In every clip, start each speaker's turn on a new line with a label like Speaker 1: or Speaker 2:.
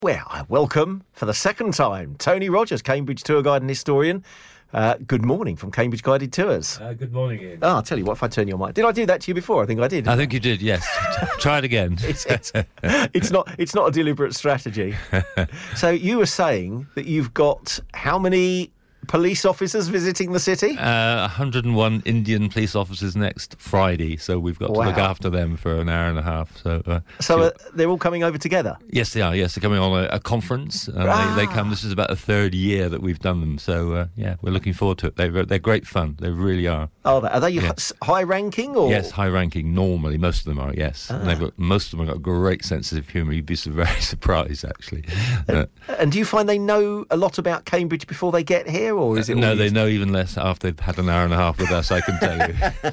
Speaker 1: Well, I welcome for the second time Tony Rogers, Cambridge tour guide and historian. Good morning from Cambridge Guided Tours.
Speaker 2: Good morning, Ian.
Speaker 1: I'll tell you what, if I turn your mic. Did I do that to you before? I think I did.
Speaker 2: I think you did, yes. Try it again.
Speaker 1: It's not a deliberate strategy. So you were saying that you've got how many police officers visiting the city?
Speaker 2: 101 Indian police officers next Friday, so we've got to look after them for an hour and a half. So
Speaker 1: they're all coming over together?
Speaker 2: Yes, they are. Yes, they're coming on a conference. They come. This is about the third year that we've done them. So, we're looking forward to it. They're great fun. They really are.
Speaker 1: Oh, are they high-ranking? Or?
Speaker 2: Yes, high-ranking, normally. Most of them are, yes. And most of them have got a great sense of humour. You'd be very surprised, actually.
Speaker 1: And do you find they know a lot about Cambridge before they get here? Or is it
Speaker 2: no, they know even less after they've had an hour and a half with us, I can tell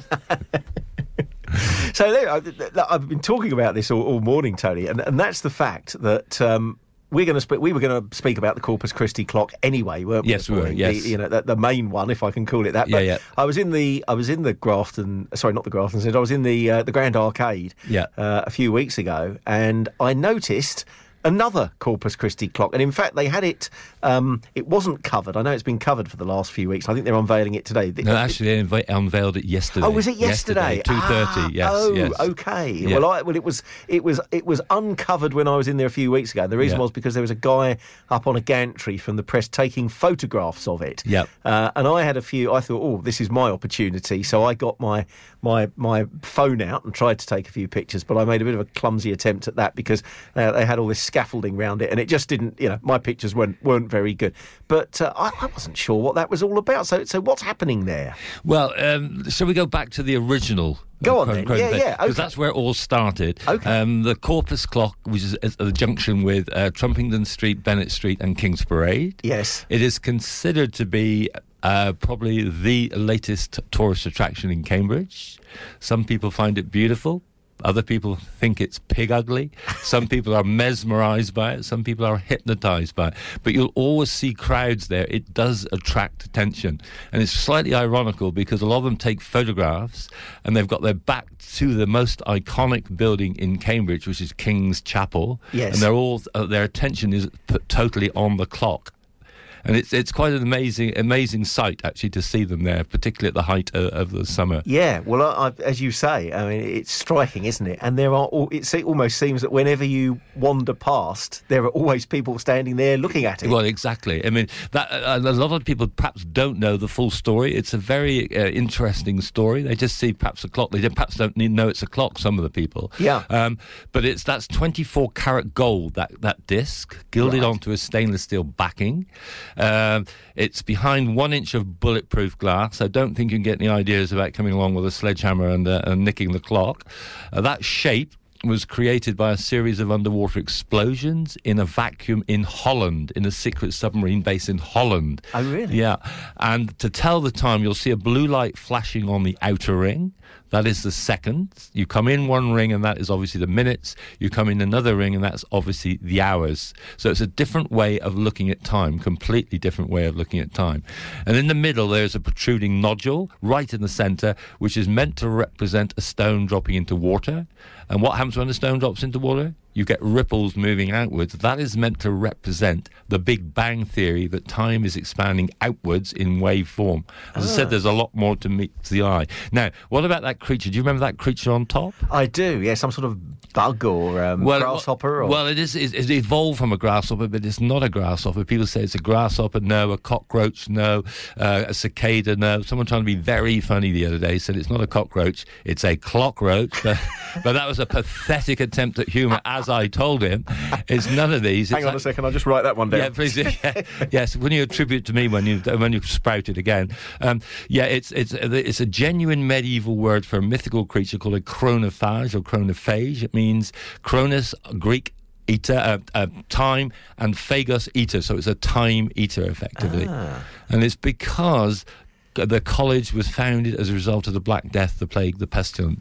Speaker 2: you.
Speaker 1: So I've been talking about this all morning, Tony, and that's the fact that we were going to speak about the Corpus Christi clock anyway, weren't we?
Speaker 2: Yes, we were. Yes,
Speaker 1: the main one, if I can call it that. But
Speaker 2: yeah.
Speaker 1: I was in the Grafton. Sorry, not the Grafton Centre. I was in the Grand Arcade. A few weeks ago, and I noticed another Corpus Christi clock, and in fact they had it. It wasn't covered. I know it's been covered for the last few weeks. I think they're unveiling it today.
Speaker 2: No, actually, they unveiled it yesterday.
Speaker 1: Oh, was it yesterday?
Speaker 2: 2:30. Yes.
Speaker 1: Oh,
Speaker 2: yes.
Speaker 1: Okay.
Speaker 2: Yeah.
Speaker 1: Well, it was uncovered when I was in there a few weeks ago. The reason was because there was a guy up on a gantry from the press taking photographs of it.
Speaker 2: Yep.
Speaker 1: And I had a few. I thought, oh, this is my opportunity. So I got my phone out and tried to take a few pictures, but I made a bit of a clumsy attempt at that because they had all this scaffolding around it, and it just didn't. My pictures weren't very good. But I wasn't sure what that was all about. So what's happening there?
Speaker 2: Well, shall we go back to the original?
Speaker 1: Go on then. Yeah.
Speaker 2: Because
Speaker 1: Okay.
Speaker 2: that's where it all started.
Speaker 1: Okay.
Speaker 2: The Corpus clock, which is at the junction with Trumpington Street, Bennett Street, and King's Parade.
Speaker 1: Yes.
Speaker 2: It is considered to be probably the latest tourist attraction in Cambridge. Some people find it beautiful. Other people think it's pig ugly. Some people are mesmerised by it. Some people are hypnotised by it. But you'll always see crowds there. It does attract attention. And it's slightly ironical because a lot of them take photographs and they've got their back to the most iconic building in Cambridge, which is King's Chapel.
Speaker 1: Yes.
Speaker 2: And they're all their attention is put totally on the clock. And it's quite an amazing sight, actually, to see them there, particularly at the height of the summer.
Speaker 1: Yeah, well, as you say, I mean, it's striking, isn't it? And it almost seems that whenever you wander past, there are always people standing there looking at it.
Speaker 2: Well, exactly. I mean, a lot of people perhaps don't know the full story. It's a very interesting story. They just see perhaps a clock. They perhaps don't know it's a clock, some of the people.
Speaker 1: Yeah.
Speaker 2: But that's 24 karat gold, that disc, gilded onto a stainless steel backing. It's behind 1 inch of bulletproof glass. I don't think you can get any ideas about coming along with a sledgehammer and nicking the clock. That shape was created by a series of underwater explosions in a vacuum in Holland, in a secret submarine base in Holland.
Speaker 1: Oh, really?
Speaker 2: Yeah. And to tell the time, you'll see a blue light flashing on the outer ring. That is the seconds. You come in one ring and that is obviously the minutes. You come in another ring and that's obviously the hours. So it's a different way of looking at time, completely different way of looking at time. And in the middle there's a protruding nodule right in the centre, which is meant to represent a stone dropping into water. And what happens when a stone drops into water? You get ripples moving outwards. That is meant to represent the Big Bang theory that time is expanding outwards in wave form. As I said, there's a lot more to meet the eye. Now, what about that creature? Do you remember that creature on top?
Speaker 1: I do, yeah, some sort of bug or grasshopper?
Speaker 2: Well, it evolved from a grasshopper, but it's not a grasshopper. People say it's a grasshopper, no. A cockroach, no. A cicada, no. Someone trying to be very funny the other day said it's not a cockroach, it's a clockroach. But that was a pathetic attempt at humour, as I told him. It's none of these.
Speaker 1: Hang on a second, I'll just write that one down.
Speaker 2: Yeah, please. Yeah. Yes, when you attribute to me when you sprout it again. It's a genuine medieval word for a mythical creature called a chronophage or chronophage. It means chronos, Greek eater, time, and phagos, eater. So it's a time eater, effectively. And it's because the college was founded as a result of the Black Death, the plague, the pestilence.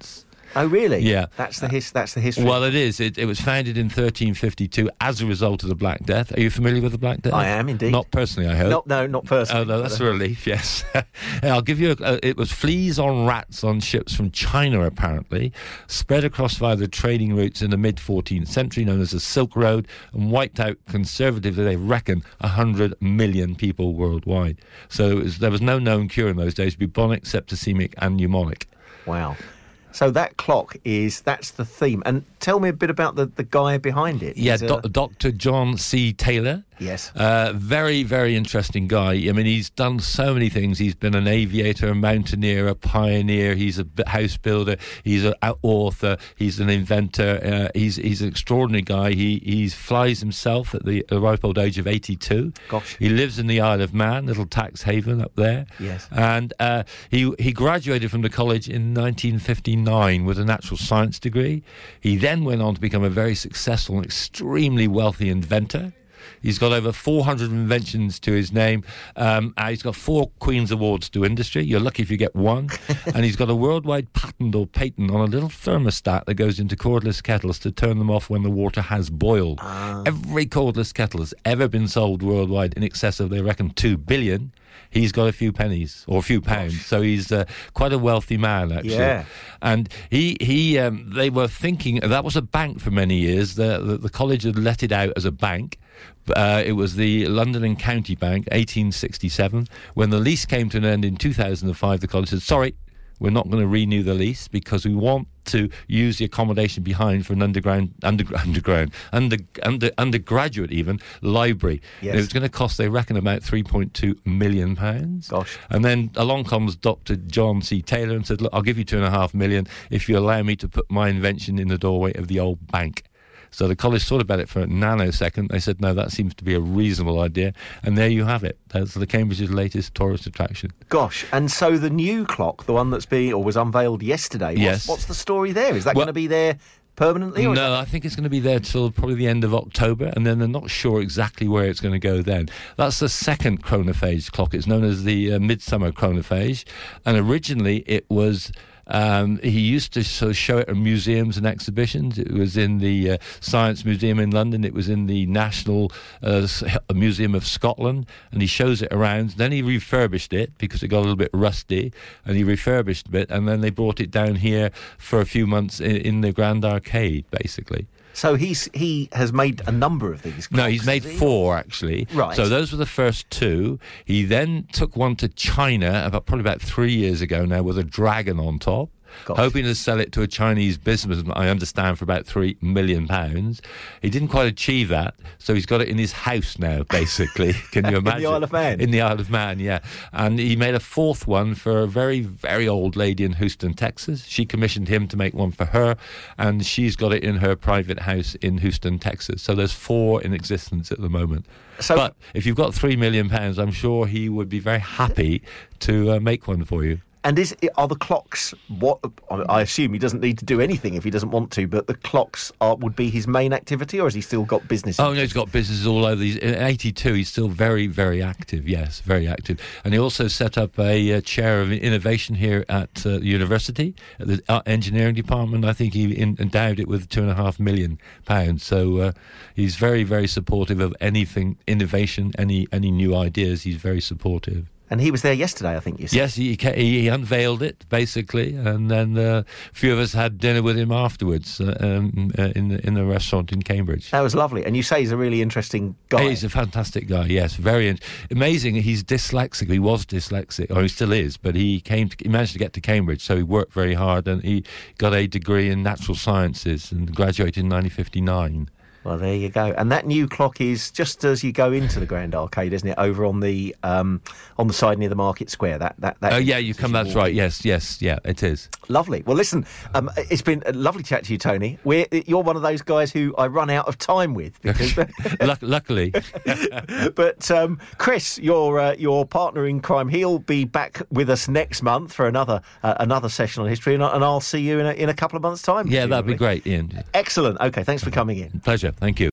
Speaker 1: Oh, really?
Speaker 2: Yeah.
Speaker 1: That's the history.
Speaker 2: Well, it is. It was founded in 1352 as a result of the Black Death. Are you familiar with the Black Death?
Speaker 1: I am indeed.
Speaker 2: Not personally, I hope.
Speaker 1: Not personally.
Speaker 2: Oh, no, that's a relief, yes. I'll give you it was fleas on rats on ships from China, apparently, spread across via the trading routes in the mid-14th century, known as the Silk Road, and wiped out, conservatively, they reckon, 100 million people worldwide. So there was no known cure in those days: bubonic, septicemic, and pneumonic.
Speaker 1: Wow. So that clock that's the theme. And tell me a bit about the guy behind it.
Speaker 2: Yeah, Dr. John C. Taylor.
Speaker 1: Yes.
Speaker 2: Very, very interesting guy. I mean, he's done so many things. He's been an aviator, a mountaineer, a pioneer. He's a house builder. He's an author. He's an inventor. He's an extraordinary guy. He flies himself at the ripe old age of 82.
Speaker 1: Gosh.
Speaker 2: He lives in the Isle of Man, little tax haven up there.
Speaker 1: Yes.
Speaker 2: And he graduated from the college in 1959 with a natural science degree. He then went on to become a very successful and extremely wealthy inventor. He's got over 400 inventions to his name. He's got 4 Queen's Awards to industry. You're lucky if you get one. And he's got a worldwide patent on a little thermostat that goes into cordless kettles to turn them off when the water has boiled. Every cordless kettle has ever been sold worldwide in excess of, they reckon, 2 billion. He's got a few pennies or a few pounds. Gosh. So he's quite a wealthy man, actually. Yeah. And they were thinking, that was a bank for many years. The college had let it out as a bank. It was the London and County Bank, 1867. When the lease came to an end in 2005, the college said, sorry, we're not going to renew the lease because we want to use the accommodation behind for an undergraduate even library.
Speaker 1: Yes.
Speaker 2: And it was going to cost, they reckon, about £3.2 million.
Speaker 1: Gosh.
Speaker 2: And then along comes Dr. John C. Taylor and said, look, I'll give you £2.5 million if you allow me to put my invention in the doorway of the old bank. So the college thought about it for a nanosecond. They said, no, that seems to be a reasonable idea. And there you have it. That's the Cambridge's latest tourist attraction.
Speaker 1: Gosh. And so the new clock, the one was unveiled yesterday, what's the story there? Is that going to be there permanently? Or
Speaker 2: no, I think it's going to be there till probably the end of October, and then they're not sure exactly where it's going to go then. That's the second chronophage clock. It's known as the Midsummer Chronophage. And originally it was... he used to sort of show it at museums and exhibitions. It was in the Science Museum in London. It was in the National Museum of Scotland, and he shows it around. Then he refurbished it because it got a little bit rusty, and he refurbished it, and then they brought it down here for a few months in the Grand Arcade, basically.
Speaker 1: So he has made a number of these clocks.
Speaker 2: No, he's made 4, actually.
Speaker 1: Right.
Speaker 2: So those were the first 2. He then took one to China probably about 3 years ago now with a dragon on top. Gosh. Hoping to sell it to a Chinese businessman, I understand, for about £3 million. He didn't quite achieve that, so he's got it in his house now, basically. Can you imagine?
Speaker 1: In the Isle of Man?
Speaker 2: In the Isle of Man, yeah. And he made a 4th one for a very, very old lady in Houston, Texas. She commissioned him to make one for her, and she's got it in her private house in Houston, Texas. So there's 4 in existence at the moment. But if you've got £3 million, I'm sure he would be very happy to make one for you.
Speaker 1: And are the clocks, I assume he doesn't need to do anything if he doesn't want to, but the clocks would be his main activity, or has he still got business?
Speaker 2: Oh, no, he's got businesses all over. In 82, he's still very, very active, yes, very active. And he also set up a chair of innovation here at the university, at the engineering department. I think he endowed it with £2.5 million. So he's very, very supportive of anything, innovation, any new ideas. He's very supportive.
Speaker 1: And he was there yesterday, I think you said.
Speaker 2: Yes, he unveiled it, basically, and then a few of us had dinner with him afterwards in the restaurant in Cambridge.
Speaker 1: That was lovely. And you say he's a really interesting guy.
Speaker 2: He's a fantastic guy, yes. Very amazing. He's dyslexic. He was dyslexic, or he still is, but he managed to get to Cambridge, so he worked very hard, and he got a degree in natural sciences and graduated in 1959.
Speaker 1: Well, there you go. And that new clock is just as you go into the Grand Arcade, isn't it? Over on the side near the Market Square.
Speaker 2: Yeah, you come. That's right. Yes, yeah, it is.
Speaker 1: Lovely. Well, listen, it's been a lovely chat to you, Tony. You're one of those guys who I run out of time with because
Speaker 2: luckily.
Speaker 1: But Chris, your partner in crime, he'll be back with us next month for another session on history, and I'll see you in a couple of months' time.
Speaker 2: Yeah, that'd be great, Ian.
Speaker 1: Excellent. Okay, thanks for coming in.
Speaker 2: Pleasure. Thank you.